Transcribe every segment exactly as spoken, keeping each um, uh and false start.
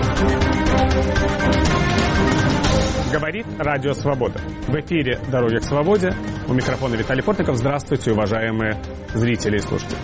Говорит Радио Свобода. В эфире «Дороги к свободе». У микрофона Виталий Портников. Здравствуйте, уважаемые зрители и слушатели.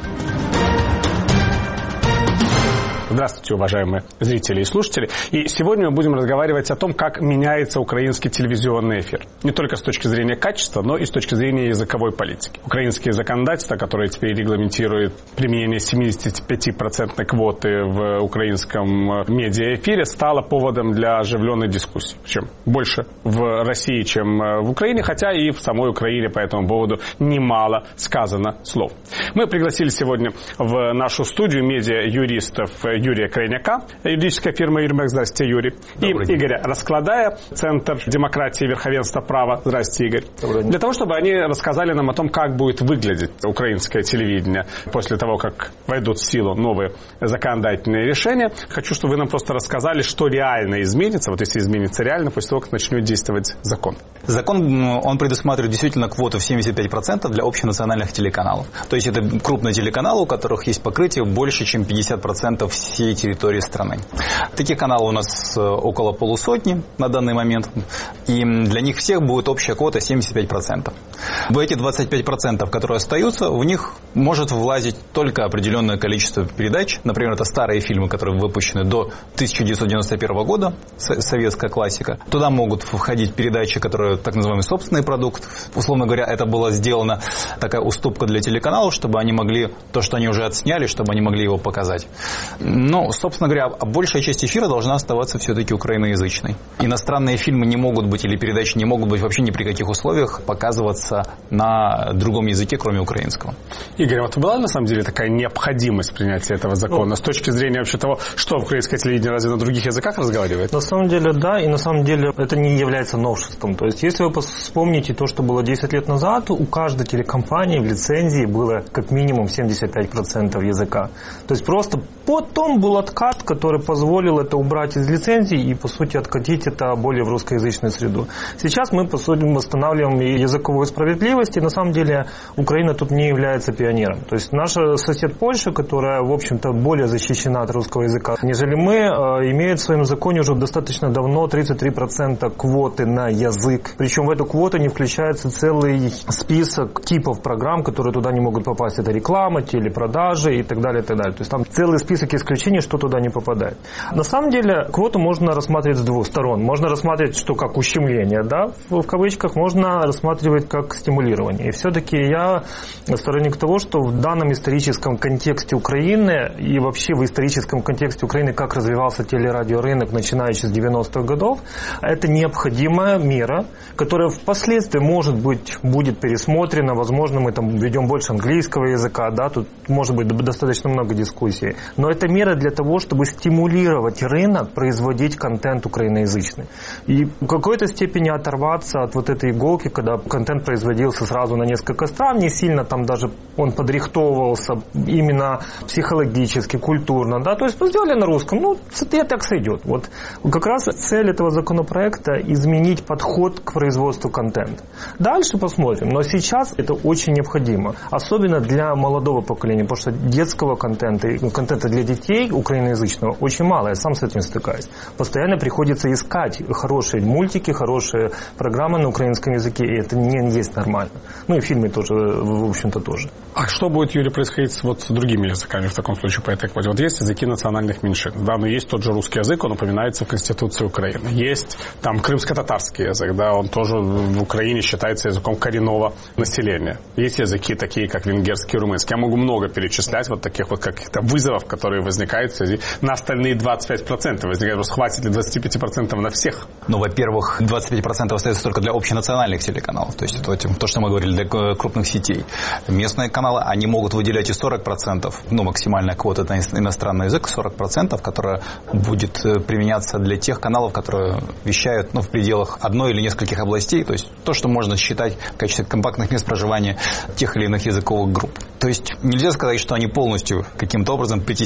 Здравствуйте, уважаемые зрители и слушатели. И сегодня мы будем разговаривать о том, как меняется украинский телевизионный эфир. Не только с точки зрения качества, но и с точки зрения языковой политики. Украинские законодательства, которые теперь регламентируют применение семьдесят пять процентов квоты в украинском медиаэфире, стало поводом для оживленной дискуссии. Причем больше в России, чем в Украине, хотя и в самой Украине по этому поводу немало сказано слов. Мы пригласили сегодня в нашу студию медиа-юристов Юрия Крайняка, юридическая фирма «Юрмек». Здравствуйте, Юрий. Добрый и день. Игоря Раскладая, Центр демократии и верховенства права. Здравствуйте, Игорь. Добрый день. Для того, чтобы они рассказали нам о том, как будет выглядеть украинское телевидение после того, как войдут в силу новые законодательные решения, хочу, чтобы вы нам просто рассказали, что реально изменится, вот если изменится реально, после того, как начнет действовать закон. Закон, он предусматривает действительно квоту в семьдесят пять процентов для общенациональных телеканалов. То есть это крупные телеканалы, у которых есть покрытие больше, чем пятьдесят процентов всей территории страны. Таких каналов у нас около полусотни на данный момент, и для них всех будет общая квота семьдесят пять процентов. В эти двадцать пять процентов, которые остаются, в них может влазить только определенное количество передач. Например, это старые фильмы, которые выпущены до тысяча девятьсот девяносто первого года, советская классика. Туда могут входить передачи, которые так называемый собственный продукт. Условно говоря, это была сделана такая уступка для телеканалов, чтобы они могли то, что они уже отсняли, чтобы они могли его показать. Но, собственно говоря, большая часть эфира должна оставаться все-таки украиноязычной. Иностранные фильмы не могут быть, или передачи не могут быть вообще ни при каких условиях показываться на другом языке, кроме украинского. Игорь, вот была на самом деле такая необходимость принятия этого закона, ну, с точки зрения вообще того, что украинское телевидение разве на других языках разговаривает? На самом деле, да, и на самом деле это не является новшеством. То есть, если вы вспомните то, что было десять лет назад, у каждой телекомпании в лицензии было как минимум семьдесят пять процентов языка. То есть, просто потом был откат, который позволил это убрать из лицензии и, по сути, откатить это более в русскоязычную среду. Сейчас мы, по сути, восстанавливаем языковую справедливость, и на самом деле Украина тут не является пионером. То есть наша сосед Польша, которая, в общем-то, более защищена от русского языка, нежели мы, имеет в своем законе уже достаточно давно тридцать три процента квоты на язык. Причем в эту квоту не включается целый список типов программ, которые туда не могут попасть. Это реклама, телепродажи и так далее, и так далее. То есть там целый список исключений, что туда не попадает. На самом деле квоту можно рассматривать с двух сторон. Можно рассматривать, что как ущемление, да, в кавычках, можно рассматривать как стимулирование. И все-таки я сторонник того, что в данном историческом контексте Украины и вообще в историческом контексте Украины, как развивался телерадиорынок, начиная с девяностых годов, это необходимая мера, которая впоследствии, может быть, будет пересмотрена. Возможно, мы там введем больше английского языка, да, тут может быть достаточно много дискуссий. Но это мера для того, чтобы стимулировать рынок производить контент украиноязычный. И в какой-то степени оторваться от вот этой иголки, когда контент производился сразу на несколько стран, не сильно там даже он подрихтовывался именно психологически, культурно, да, то есть ну, сделали на русском, ну, это так сойдет. Вот как раз цель этого законопроекта – изменить подход к производству контента. Дальше посмотрим, но сейчас это очень необходимо, особенно для молодого поколения, потому что детского контента, контента для детей украиноязычного очень мало, я сам с этим стыкаюсь. Постоянно приходится искать хорошие мультики, хорошие программы на украинском языке, и это не есть нормально. Ну и фильмы тоже, в общем-то, тоже. А что будет, Юрий, происходить вот с другими языками в таком случае по этой квоте? Вот есть языки национальных меньшин, да, но есть тот же русский язык, он упоминается в Конституции Украины. Есть там крымско-татарский язык, да, он тоже в Украине считается языком коренного населения. Есть языки такие, как венгерский и румынский. Я могу много перечислять вот таких вот каких-то вызовов, которые возникают в связи. На остальные двадцать пять процентов возникает. Просто хватит ли двадцать пять процентов на всех? Ну, во-первых, двадцать пять процентов остается только для общенациональных телеканалов. То есть это то, что мы говорили, для крупных сетей. Местные каналы, они могут выделять и сорок процентов. Ну, максимальная квота на иностранный язык сорок процентов, которая будет применяться для тех каналов, которые вещают ну, в пределах одной или нескольких областей. То есть то, что можно считать в качестве компактных мест проживания тех или иных языковых групп. То есть нельзя сказать, что они полностью каким-то образом притесняются.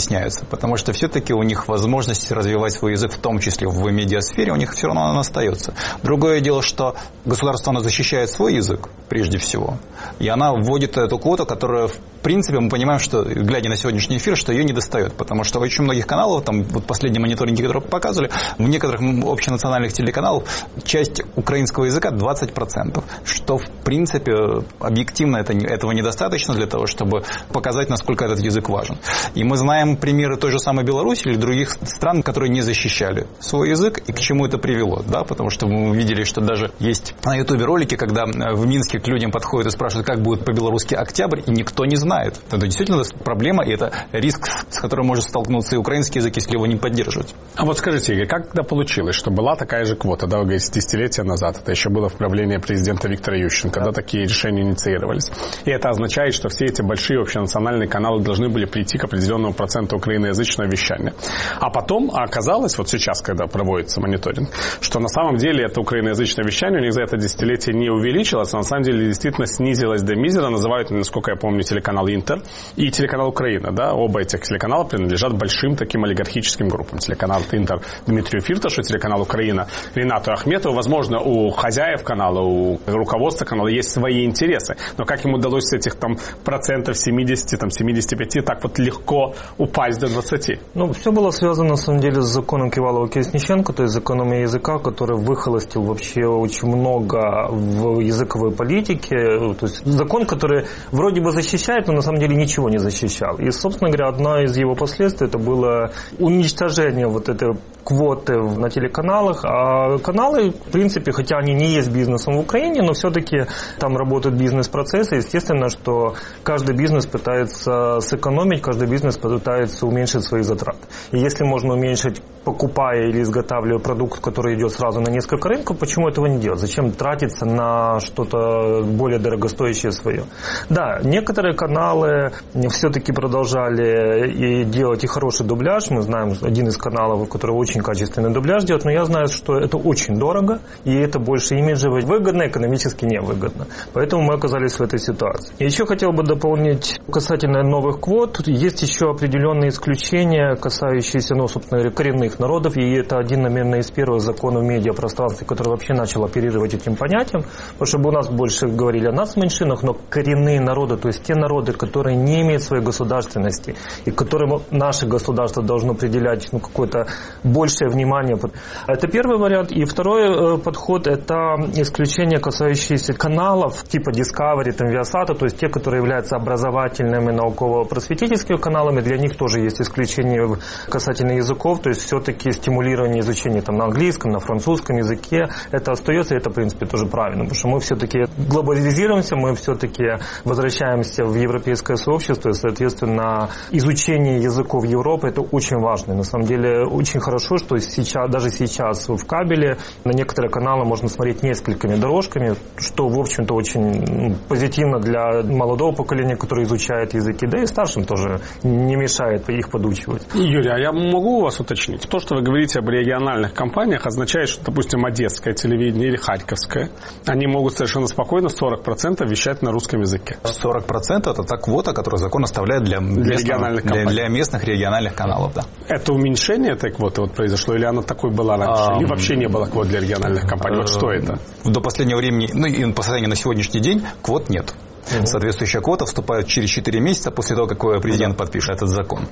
меняется, потому что все-таки у них возможность развивать свой язык, в том числе в медиасфере, у них все равно она остается. Другое дело, что государство, оно защищает свой язык, прежде всего, и она вводит эту квоту, которая, в принципе, мы понимаем, что, глядя на сегодняшний эфир, что ее не достает, потому что очень многих каналов, там, вот последние мониторинги, которые показывали, в некоторых общенациональных телеканалах часть украинского языка двадцать процентов, что, в принципе, объективно это, этого недостаточно для того, чтобы показать, насколько этот язык важен. И мы знаем примеры той же самой Беларуси или других стран, которые не защищали свой язык, и к чему это привело, да, потому что мы видели, что даже есть на Ютубе ролики, когда в Минске к людям подходят и спрашивают, как будет по-белорусски октябрь, и никто не знает. Это действительно проблема, и это риск, с которым может столкнуться и украинский язык, если его не поддерживать. А вот скажите, Игорь, как тогда получилось, что была такая же квота, да, вы говорите, десятилетия назад, это еще было в правлении президента Виктора Ющенко, да, такие решения инициировались. И это означает, что все эти большие общенациональные каналы должны были прийти к определенному проценту украиноязычного вещания. А потом оказалось, вот сейчас, когда проводится мониторинг, что на самом деле это украиноязычное вещание у них за это десятилетие не увеличилось, а на самом деле действительно снизилось до мизера. Называют, насколько я помню, телеканал Интер и телеканал Украина. Да? Оба этих телеканала принадлежат большим таким олигархическим группам. Телеканал Интер Дмитрию Фирташу, телеканал Украина Ринату Ахметову. Возможно, у хозяев канала, у руководства канала есть свои интересы. Но как им удалось с этих там процентов семьдесят, там, семьдесят пять так вот легко упасть до двадцати? Ну, все было связано, на самом деле, с законом Кивалова-Колесниченко, то есть законом языка, который выхолостил вообще очень много в языковой политике. То есть закон, который вроде бы защищает, но на самом деле ничего не защищал. И, собственно говоря, одна из его последствий это было уничтожение вот этой квоты на телеканалах. А каналы, в принципе, хотя они не есть бизнесом в Украине, но все-таки там работают бизнес-процессы. Естественно, что каждый бизнес пытается сэкономить, каждый бизнес пытается уменьшить свои затраты. И если можно уменьшить, покупая или изготавливая продукт, который идет сразу на несколько рынков, почему этого не делать? Зачем тратиться на что-то более дорогостоящее свое? Да, некоторые каналы все-таки продолжали и делать и хороший дубляж. Мы знаем один из каналов, который очень качественный дубляж делает, но я знаю, что это очень дорого, и это больше имиджево выгодно, экономически невыгодно. Поэтому мы оказались в этой ситуации. И еще хотел бы дополнить касательно новых квот. Есть еще определенные исключения, касающиеся, ну, собственно говоря, коренных народов, и это один, наверное, из первых законов в медиапространстве, который вообще начал оперировать этим понятием, потому что у нас больше говорили о нацменьшинах, но коренные народы, то есть те народы, которые не имеют своей государственности, и которым наше государство должно определять, ну, какое-то большее внимание. Это первый вариант. И второй подход – это исключение, касающееся каналов типа Discovery, там, Viasat, то есть те, которые являются образовательными, науково-просветительскими каналами. Для них тоже есть исключение касательно языков, то есть все-таки стимулирование изучения там, на английском, на французском языке. Это остается, и это, в принципе, тоже правильно, потому что мы все-таки глобализируемся, мы все-таки возвращаемся в европейское сообщество, и, соответственно, изучение языков Европы – это очень важно. На самом деле, очень хорошо, что сейчас, даже сейчас в кабеле на некоторые каналы можно смотреть несколькими дорожками, что, в общем-то, очень позитивно для молодого поколения, которое изучает языки, да и старшим тоже не мешает их подучивать. Юрий, а я могу у вас уточнить? То, что вы говорите об региональных компаниях, означает, что, допустим, одесское телевидение или харьковское, они могут совершенно спокойно сорок процентов вещать на русском языке. сорок процентов это та квота, которую закон оставляет для, для, местных, региональных для, для местных региональных каналов. Да. Это уменьшение этой квоты вот произошло, или она такой была раньше? А, или вообще не было квот для региональных компаний? Вот что это? До последнего времени, ну и по состоянию на сегодняшний день, квот нет. Угу. Соответствующая квота вступает через четыре месяца после того, как президент подпишет этот закон.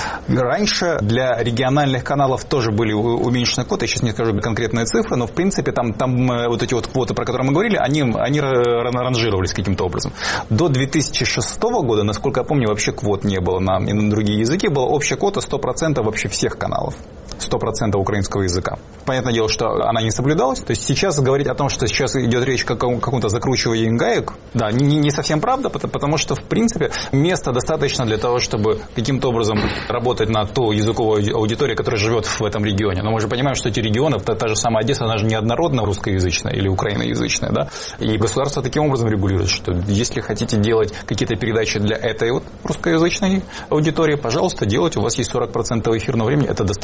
Раньше для региональных каналов тоже были уменьшены квоты, я сейчас не скажу конкретные цифры, но в принципе там, там вот эти вот квоты, про которые мы говорили, они, они ранжировались каким-то образом. До две тысячи шестого года, насколько я помню, вообще квот не было на, на другие языки, была общая квота сто процентов вообще всех каналов. сто процентов украинского языка. Понятное дело, что она не соблюдалась. То есть сейчас говорить о том, что сейчас идет речь о каком-то закручивании гаек, да, не, не совсем правда, потому что, в принципе, места достаточно для того, чтобы каким-то образом работать на ту языковую аудиторию, которая живет в этом регионе. Но мы же понимаем, что эти регионы, та, та же самая Одесса, она же неоднородно русскоязычная или украиноязычная, да, и государство таким образом регулирует, что если хотите делать какие-то передачи для этой вот русскоязычной аудитории, пожалуйста, делайте, у вас есть сорок процентов эфирного времени, это достаточно много.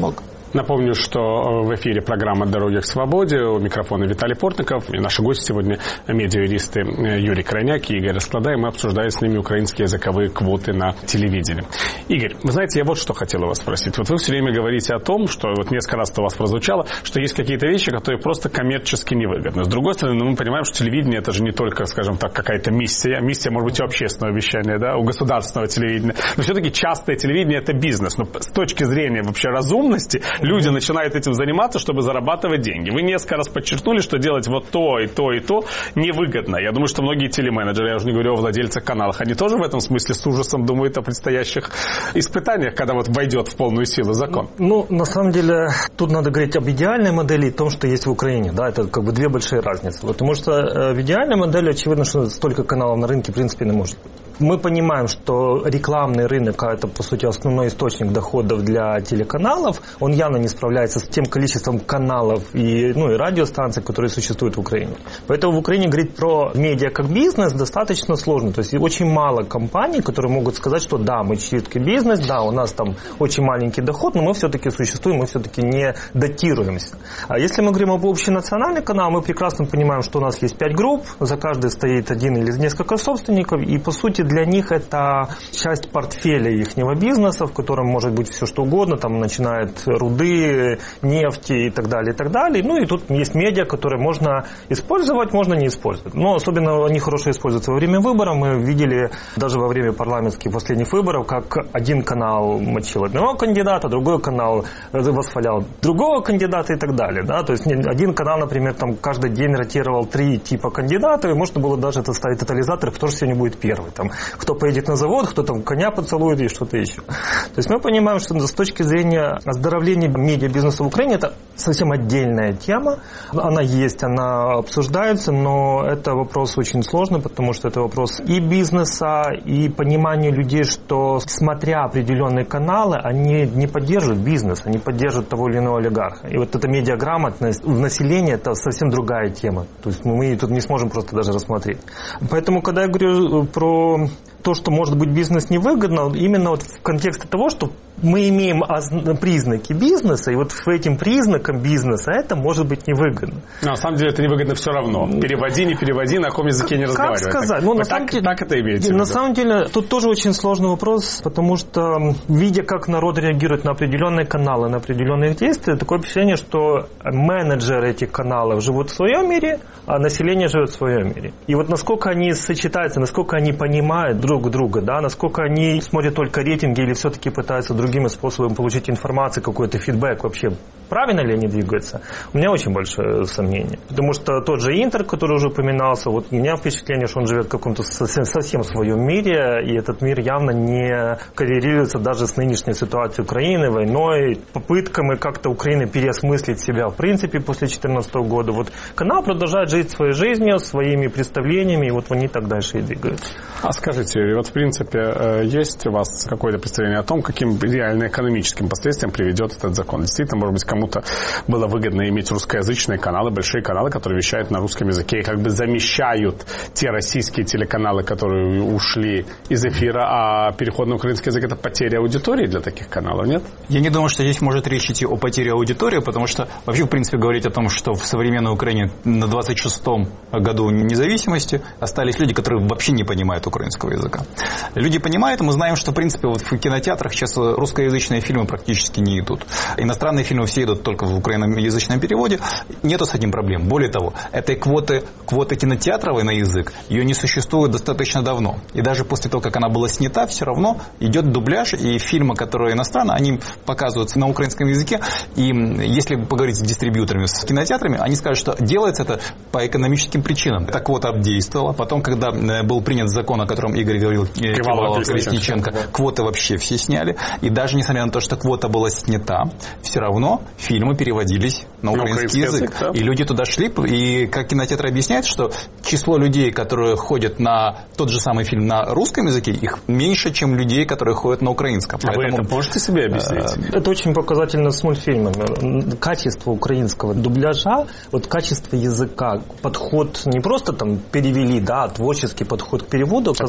много. Напомню, что в эфире программа «Дороги к свободе». У микрофона Виталий Портников. И наши гости сегодня медиа-юристы Юрий Крайняк и Игорь Раскладай. Мы обсуждаем с ними украинские языковые квоты на телевидении. Игорь, вы знаете, я вот что хотел у вас спросить. Вот вы все время говорите о том, что вот несколько раз у вас прозвучало, что есть какие-то вещи, которые просто коммерчески невыгодны. С другой стороны, мы понимаем, что телевидение – это же не только, скажем так, какая-то миссия. Миссия, может быть, у общественного вещания, да, у государственного телевидения. Но все-таки частное телевидение – это бизнес. Но с точки зрения вообще разумности люди начинают этим заниматься, чтобы зарабатывать деньги. Вы несколько раз подчеркнули, что делать вот то и то и то невыгодно. Я думаю, что многие телеменеджеры, я уже не говорю о владельцах каналов, они тоже в этом смысле с ужасом думают о предстоящих испытаниях, когда вот войдет в полную силу закон. Ну, на самом деле, тут надо говорить об идеальной модели и том, что есть в Украине. Да, это как бы две большие разницы. Потому что в идеальной модели очевидно, что столько каналов на рынке в принципе не может быть. Мы понимаем, что рекламный рынок, это, по сути, основной источник доходов для телеканалов, он явно не справляется с тем количеством каналов и, ну, и радиостанций, которые существуют в Украине. Поэтому в Украине говорить про медиа как бизнес достаточно сложно. То есть очень мало компаний, которые могут сказать, что да, мы чистый бизнес, да, у нас там очень маленький доход, но мы все-таки существуем, мы все-таки не датируемся. А если мы говорим об общенациональный канал, мы прекрасно понимаем, что у нас есть пять групп, за каждой стоит один или несколько собственников, и, по сути, для них это часть портфеля ихнего бизнеса, в котором может быть все что угодно, там начиная от руды, нефти и так далее, и так далее. Ну и тут есть медиа, которые можно использовать, можно не использовать. Но особенно они хорошо используются во время выборов. Мы видели даже во время парламентских последних выборов, как один канал мочил одного кандидата, другой канал восхвалял другого кандидата и так далее. Да? То есть один канал, например, там каждый день ротировал три типа кандидатов, и можно было даже это ставить тотализатор, кто же сегодня будет первый. Там, кто поедет на завод, кто там коня поцелует и что-то еще. То есть мы понимаем, что с точки зрения оздоровления медиабизнеса в Украине это совсем отдельная тема. Она есть, она обсуждается, но это вопрос очень сложный, потому что это вопрос и бизнеса, и понимания людей, что смотря определенные каналы, они не поддерживают бизнес, они поддерживают того или иного олигарха. И вот эта медиаграмотность в населении это совсем другая тема. То есть мы тут не сможем просто даже рассмотреть. Поэтому, когда я говорю про то, что может быть бизнес невыгодно, именно вот в контексте того, что мы имеем признаки бизнеса, и вот в этим признакам бизнеса это может быть невыгодно. Но на самом деле это невыгодно все равно. Переводи, не переводи, на каком языке не разговаривай. Как сказать? Ну, на самом так, деле, так это имеется в виду. На самом деле, тут тоже очень сложный вопрос, потому что, видя, как народ реагирует на определенные каналы, на определенные действия, такое впечатление, что менеджеры этих каналов живут в своем мире, а население живет в своем мире. И вот насколько они сочетаются, насколько они понимают друг друга, да, насколько они смотрят только рейтинги или все-таки пытаются другими способами получить информацию, какой-то фидбэк вообще, правильно ли они двигаются, у меня очень большое сомнение. Потому что тот же Интер, который уже упоминался, вот у меня впечатление, что он живет в каком-то совсем, совсем своем мире, и этот мир явно не коррелируется даже с нынешней ситуацией Украины, войной, попытками как-то Украины переосмыслить себя в принципе после две тысячи четырнадцатого года. Вот канал продолжает жить своей жизнью, своими представлениями, и вот они так дальше и двигаются. А скажите, вот в принципе есть у вас какое-то представление о том, каким реально экономическим последствиям приведет этот закон? Действительно, может быть, кому-то было выгодно иметь русскоязычные каналы, большие каналы, которые вещают на русском языке и как бы замещают те российские телеканалы, которые ушли из эфира, а переход на украинский язык – это потеря аудитории для таких каналов, нет? Я не думаю, что здесь может речь идти о потере аудитории, потому что вообще, в принципе, говорить о том, что в современной Украине на двадцать шестом году независимости остались люди, которые вообще не понимают украинского языка. Люди понимают, мы знаем, что, в принципе, вот в кинотеатрах сейчас русскоязычные фильмы практически не идут. Иностранные фильмы все идут только в украиноязычном переводе. Нету с этим проблем. Более того, этой квоты, квоты кинотеатровой на язык, ее не существует достаточно давно. И даже после того, как она была снята, все равно идет дубляж, и фильмы, которые иностранные, они показываются на украинском языке. И если поговорить с дистрибьюторами, с кинотеатрами, они скажут, что делается это по экономическим причинам. Эта квота обдействовала. Потом, когда был принят закон, о котором Игорь говорил, Кивалова-Колесниченко, квоты вообще все сняли. И даже несмотря на то, что квота была снята, все равно фильмы переводились на украинский, украинский язык. язык да. И люди туда шли, и как кинотеатры объясняют, что число людей, которые ходят на тот же самый фильм на русском языке, их меньше, чем людей, которые ходят на украинском. А Поэтому, вы это можете себе объяснить? Это очень показательно с мультфильмами. Качество украинского дубляжа, вот качество языка, подход не просто там перевели, да, творческий подход к переводу. Это вас сейчас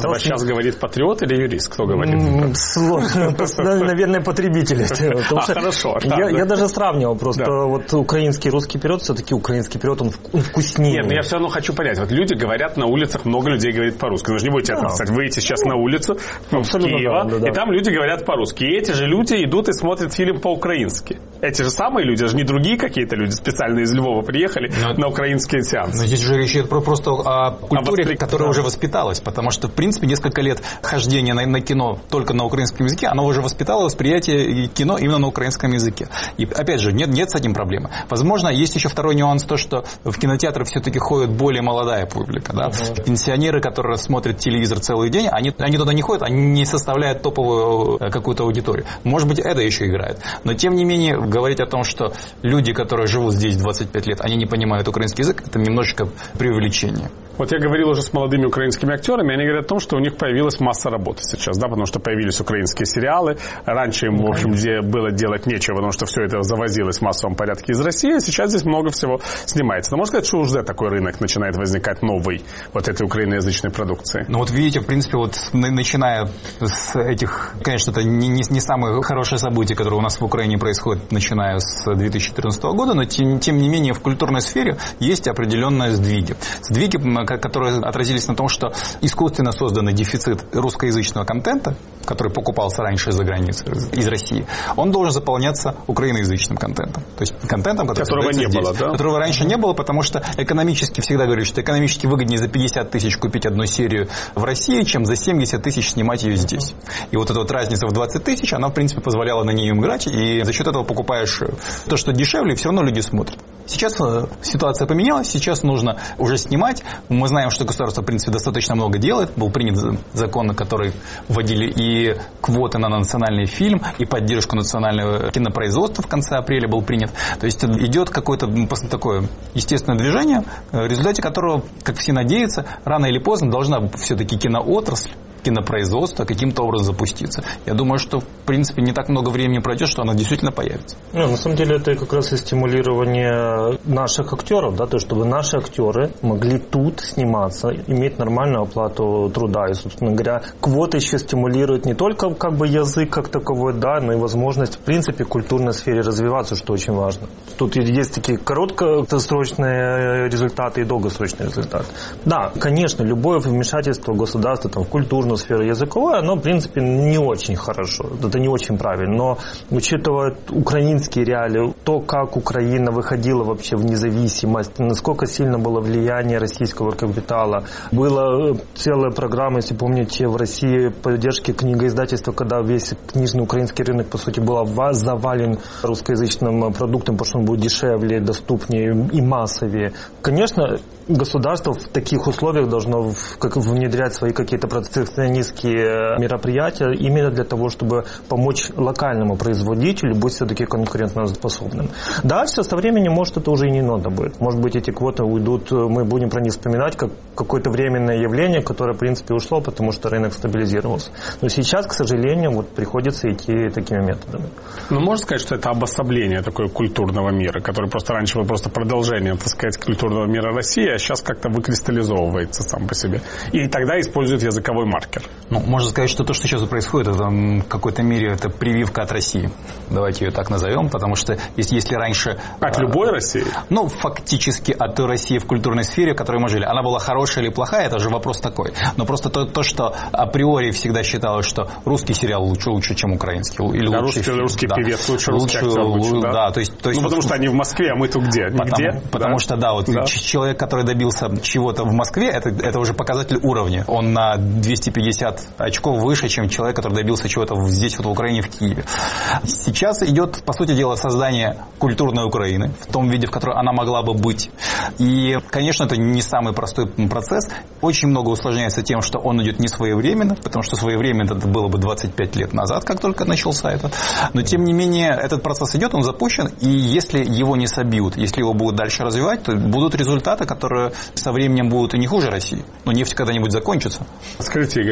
вас говорит патриот или юрист? Кто говорит? Сложно. Наверное, потребители. А, хорошо. Я даже сравнивал просто. Вот украинский и русский период, все-таки украинский период, он вкуснее. Нет, но я все равно хочу понять. Вот люди говорят на улицах, много людей говорит по-русски. Вы же не будете отрицать. Выйти сейчас на улицу в Киева, и там люди говорят по-русски. И эти же люди идут и смотрят фильм по-украински. Эти же самые люди, же не другие какие-то люди специально из Львова приехали но, на украинские сеансы. Но здесь же речь идет просто о культуре, а которая да. уже воспиталась. Потому что, в принципе, несколько лет хождения на, на кино только на украинском языке, оно уже воспитало восприятие кино именно на украинском языке. И, опять же, нет, нет с этим проблемы. Возможно, есть еще второй нюанс, то, что в кинотеатры все-таки ходит более молодая публика. Да? Uh-huh. Пенсионеры, которые смотрят телевизор целый день, они, они туда не ходят, они не составляют топовую какую-то аудиторию. Может быть, это еще играет. Но, тем не менее, говорить о том, что люди, которые живут здесь двадцать пять лет, они не понимают украинский язык, это немножечко преувеличение. Вот я говорил уже с молодыми украинскими актерами, они говорят о том, что у них появилась масса работы сейчас, да, потому что появились украинские сериалы. Раньше им, в общем, где было делать нечего, потому что все это завозилось в массовом порядке из России, а сейчас здесь много всего снимается. Но можно сказать, что уже такой рынок начинает возникать новый, вот этой украиноязычной продукции? Ну вот видите, в принципе, вот начиная с этих, конечно, это не, не, не самые хорошие события, которые у нас в Украине происходят, начиная с две тысячи четырнадцатого года, но тем, тем не менее в культурной сфере есть определенные сдвиги. Сдвиги, которые отразились на том, что искусственно созданный дефицит русскоязычного контента, который покупался раньше из-за границы, из России, он должен заполняться украиноязычным контентом. То есть контентом, который которого не здесь, было, да? Которого раньше не было, потому что экономически, всегда говорю, что экономически выгоднее за пятьдесят тысяч купить одну серию в России, чем за семьдесят тысяч снимать ее здесь. И вот эта вот разница в двадцать тысяч, она, в принципе, позволяла на нее играть, и за счет этого покупаешь то, что дешевле, и все равно люди смотрят. Сейчас ситуация поменялась, сейчас нужно уже снимать. Мы знаем, что государство, в принципе, достаточно много делает. Был принят закон, который вводили и квоты на национальный фильм, и поддержку национального кинопроизводства в конце апреля был принят. То есть идет какое-то такое естественное движение, в результате которого, как все надеются, рано или поздно должна все-таки киноотрасль, кинопроизводство каким-то образом запуститься. Я думаю, что, в принципе, не так много времени пройдет, что оно действительно появится. Ну, на самом деле, это как раз и стимулирование наших актеров, да, то, чтобы наши актеры могли тут сниматься, иметь нормальную оплату труда. И, собственно говоря, квоты еще стимулируют не только как бы язык как таковой, да, но и возможность, в принципе, в культурной сфере развиваться, что очень важно. Тут есть такие короткосрочные результаты и долгосрочные результаты. Да, конечно, любое вмешательство государства там, в культурную сферу языковой, оно, в принципе, не очень хорошо. Это не очень правильно. Но, учитывая украинские реалии, то, как Украина выходила вообще в независимость, насколько сильно было влияние российского капитала. Была целая программа, если помните, в России поддержки книгоиздательства, когда весь книжный украинский рынок, по сути, был завален русскоязычным продуктом, потому что он будет дешевле, доступнее и массовее. Конечно, государство в таких условиях должно как, внедрять свои какие-то протекционистские мероприятия именно для того, чтобы помочь локальному производителю быть все-таки конкурентоспособным. Дальше со временем, может, это уже и не надо будет. Может быть, эти квоты уйдут, мы будем про них вспоминать как какое-то временное явление, которое, в принципе, ушло, потому что рынок стабилизировался. Но сейчас, к сожалению, вот приходится идти такими методами. Ну, можно сказать, что это обособление такое культурного мира, который просто раньше был просто продолжением, так сказать, культурного мира России, а сейчас как-то выкристаллизовывается сам по себе. И тогда использует языковой маркер. Ну, можно сказать, что то, что сейчас происходит, это в какой-то мере это прививка от России. Давайте ее так назовем, потому что если, если раньше... От любой России? Ну, фактически от той России в культурной сфере, в которой мы жили. Она была хорошая или плохая, это же вопрос такой. Но просто то, то что априори всегда считалось, что русский сериал лучше, лучше чем украинский. Или да, лучше русский, фильм, русский да. певец лучше, русский актер лучше, да? Да, то есть, то есть ну, вот, потому что они в Москве, а мы тут где? Потому, Нигде? потому да? что, да, вот да. человек, который добился чего-то в Москве, это, это уже показатель уровня. Он на двести пятьдесят очков выше, чем человек, который добился чего-то здесь, вот в Украине, в Киеве. Сейчас идет, по сути дела, создание культурной Украины в том виде, в котором она могла бы быть. И, конечно, это не самый простой процесс. Очень много усложняется тем, что он идет не своевременно, потому что своевременно это было бы двадцать пять лет назад, как только начался это. Но, тем не менее, этот процесс идет, он запущен, и если его не собьют, если его будут дальше развивать, то будут результаты, которые со временем будут и не хуже России. Но нефть когда-нибудь закончится. Скажите, Игорь,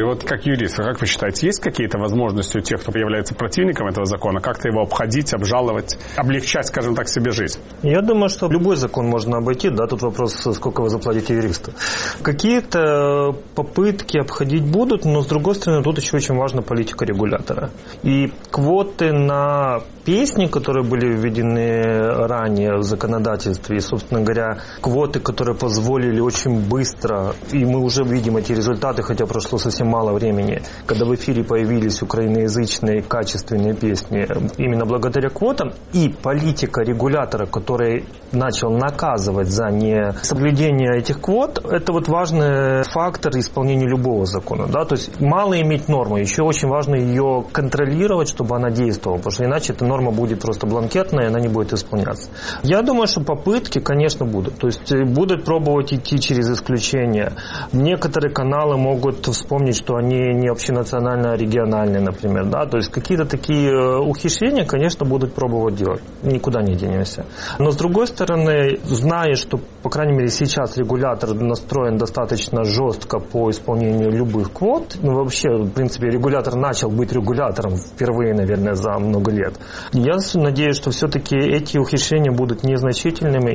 Игорь, вот как юрист, как вы считаете, есть какие-то возможности у тех, кто является противником этого закона, как-то его обходить, обжаловать, облегчать, скажем так, себе жизнь? Я думаю, что любой закон можно обойти, да, тут вопрос, сколько вы заплатите юристу. Какие-то попытки обходить будут, но, с другой стороны, тут еще очень важна политика регулятора. И квоты на песни, которые были введены ранее в законодательстве, и, собственно говоря, квоты, которые позволили очень быстро, и мы уже видим эти результаты, хотя прошло совсем мало времени, когда в эфире появились украиноязычные качественные песни, именно благодаря квотам, и политика регулятора, который начал наказывать за несоблюдение этих квот, это вот важный фактор исполнения любого закона. Да? То есть мало иметь норму, еще очень важно ее контролировать, чтобы она действовала, потому что иначе эта норма будет просто бланкетная, и она не будет исполняться. Я думаю, что попытки, конечно, будут. То есть будут пробовать идти через исключения. Некоторые каналы могут вспомнить, что они не общенационально, а региональные, например. Да? То есть какие-то такие ухищрения, конечно, будут пробовать делать. Никуда не денемся. Но с другой стороны, зная, что, по крайней мере, сейчас регулятор настроен достаточно жестко по исполнению любых квот, ну, вообще, в принципе, регулятор начал быть регулятором впервые, наверное, за много лет. Я надеюсь, что все-таки эти ухищрения будут незначительными,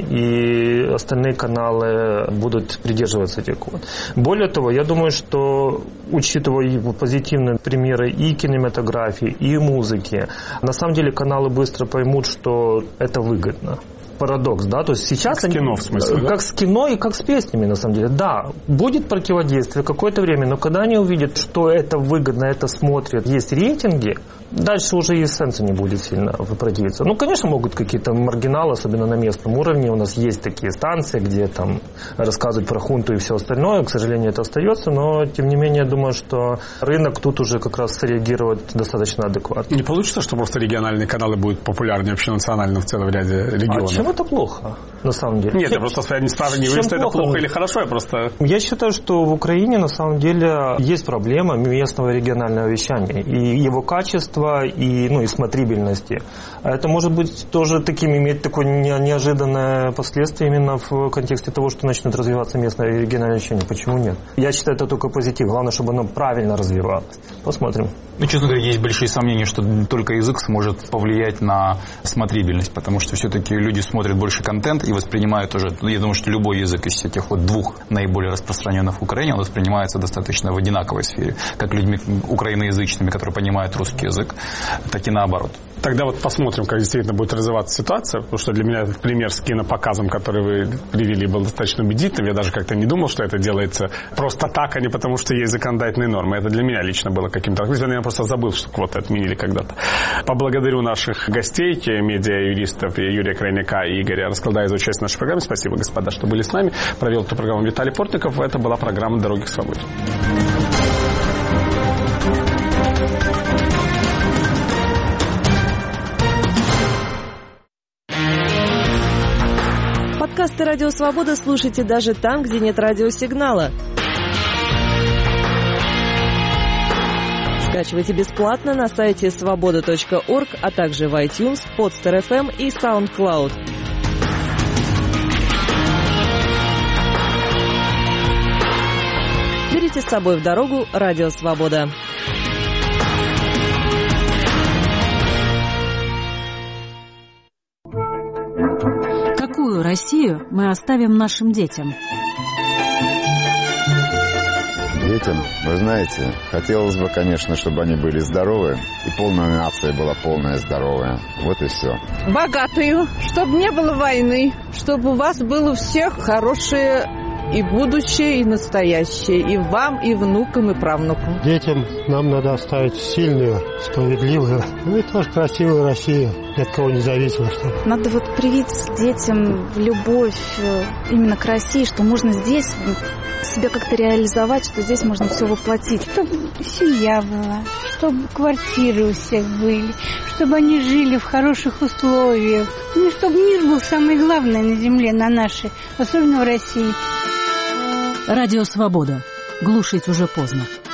и остальные каналы будут придерживаться этих квот. Более того, я думаю, что, учитывая позитивные примеры и кинематографии, и музыки, на самом деле каналы быстро поймут, что это выгодно. Парадокс, да, то есть сейчас... Как с кино, в смысле, да? Как с кино и как с песнями, на самом деле. Да, будет противодействие какое-то время, но когда они увидят, что это выгодно, это смотрят, есть рейтинги, дальше уже и эссенция не будет сильно противиться. Ну, конечно, могут какие-то маргиналы, особенно на местном уровне. У нас есть такие станции, где там рассказывают про хунту и все остальное. К сожалению, это остается, но, тем не менее, я думаю, что рынок тут уже как раз среагирует достаточно адекватно. Не получится, что просто региональные каналы будут популярнее общенационально в целом ряде регионов? А чем это плохо, на самом деле? Нет, я просто не спрашиваю, что это плохо или хорошо, я просто... Я считаю, что в Украине, на самом деле, есть проблема местного регионального вещания. И его качество, и, ну, и смотрибельности. Это может быть тоже таким, иметь такое неожиданное последствие именно в контексте того, что начнет развиваться местное и региональное вещание. Почему нет? Я считаю, это только позитив. Главное, чтобы оно правильно развивалось. Посмотрим. Ну, честно говоря, есть большие сомнения, что только язык сможет повлиять на смотрибельность, потому что все-таки люди смотрят больше контент и воспринимают уже, я думаю, что любой язык из этих вот двух наиболее распространенных в Украине, он воспринимается достаточно в одинаковой сфере, как людьми украиноязычными, которые понимают русский язык, так и наоборот. Тогда вот посмотрим, как действительно будет развиваться ситуация, потому что для меня этот пример с кинопоказом, который вы привели, был достаточно убедительным. Я даже как-то не думал, что это делается просто так, а не потому, что есть законодательные нормы. Это для меня лично было каким-то... Я просто забыл, что квоты отменили когда-то. Поблагодарю наших гостей, медиа-юристов Юрия Крайняка и Игоря Расколдая за участие в нашей программе. Спасибо, господа, что были с нами. Провел эту программу Виталий Портников. Это была программа «Дороги к свободе». Подкасты «Радио Свобода» слушайте даже там, где нет радиосигнала. Скачивайте бесплатно на сайте свобода точка орг, а также в iTunes, Podster эф эм и SoundCloud. Берите с собой в дорогу «Радио Свобода». Какую Россию мы оставим нашим детям? Детям, вы знаете, хотелось бы, конечно, чтобы они были здоровы, и полная нация была полная здоровая. Вот и все. Богатую, чтобы не было войны, чтобы у вас было у всех хорошее и будущее, и настоящее, и вам, и внукам, и правнукам. Детям нам надо оставить сильную, справедливую, ну и тоже красивую Россию, ни от кого независимо. Что... Надо вот привить детям любовь именно к России, что можно здесь себя как-то реализовать, что здесь можно все воплотить. Чтобы семья была, чтобы квартиры у всех были, чтобы они жили в хороших условиях. Ну, чтобы мир был самое главное на земле, на нашей, особенно в России. Радио «Свобода». Глушить уже поздно.